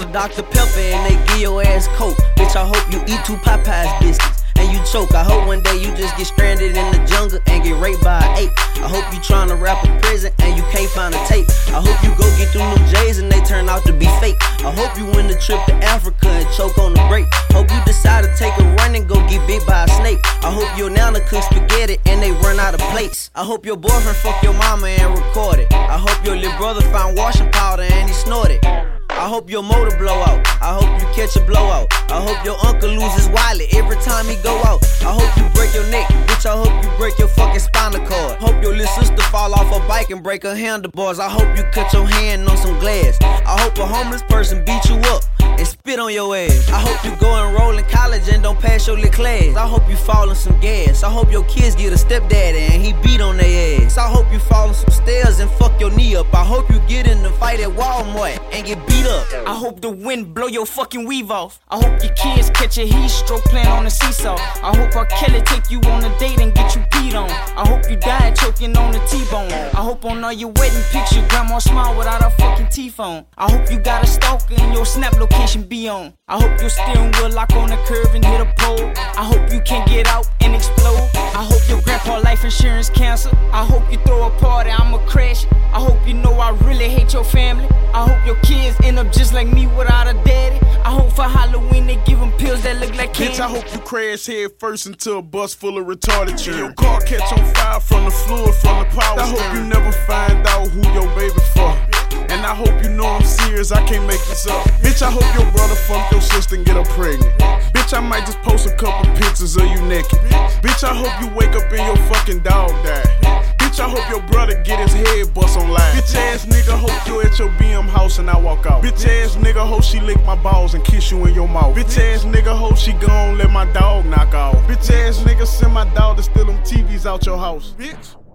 of Dr. Pepper and they give your ass coke. Bitch, I hope you eat 2 Popeyes biscuits and you choke. I hope one day you just get stranded in the jungle and get raped by an ape. I hope you tryna rap a prison and you can't find a tape. I hope you go get through them J's and they turn out to be fake. I hope you win the trip to Africa and choke on the break. Hope you decide to take a run and go get bit by a snake. I hope your nana cook spaghetti and they run out of plates. I hope your boyfriend fuck your mama and record it. I hope your little brother found washing powder and he snorted. I hope your motor blow out. I hope you catch a blowout. I hope your uncle loses wallet every time he go out. I hope you break your neck, bitch. I hope you break your fucking spinal cord. Hope your little sister fall off a bike and break her handlebars. I hope you cut your hand on some glass. I hope a homeless person beat you up and spit on your ass. I hope you go enroll in college and don't pass your little class. I hope you fall in some gas. I hope your kids get a stepdaddy and he beat on their ass. I hope you fall in some stairs and fuck your knee up. I hope you get in the fight at Walmart and get beat up. I hope the wind blow your fucking weave off. I hope your kids catch a heat stroke playing on the seesaw. I hope R. Kelly take you on a date and get you peed on. I hope you die choking on the T-bone. I hope on all your wedding pictures grandma smile without her fucking teeth on. I hope you got a stalker and your snap location be on. I hope your steering wheel lock on the curve and hit a pole. I hope you can't get out and explode. I hope your grandpa life insurance cancel. I hope you throw a party, I'ma crash it. I hope you know I really hate your family. I hope your kids end up just like me without a daddy. I hope for Halloween they give them pills that look like candy. Bitch, I hope you crash head first into a bus full of retarded children. Your car catch on fire from the fluid from the power. I hope you never find out who your baby for. And I hope you know I'm serious, I can't make this up. Bitch, I hope your brother fuck your sister and get her pregnant. Bitch, I might just post a couple pictures of you naked. Bitch, I hope you wake up and your fucking dog die. Bitch, I hope your brother get his head bust on live. Bitch ass nigga, hope you at your BM house and I walk out. Bitch ass nigga, hope she lick my balls and kiss you in your mouth. Bitch ass nigga, hope she gon' let my dog knock off. Bitch ass nigga, send my dog to steal them TVs out your house. Bitch.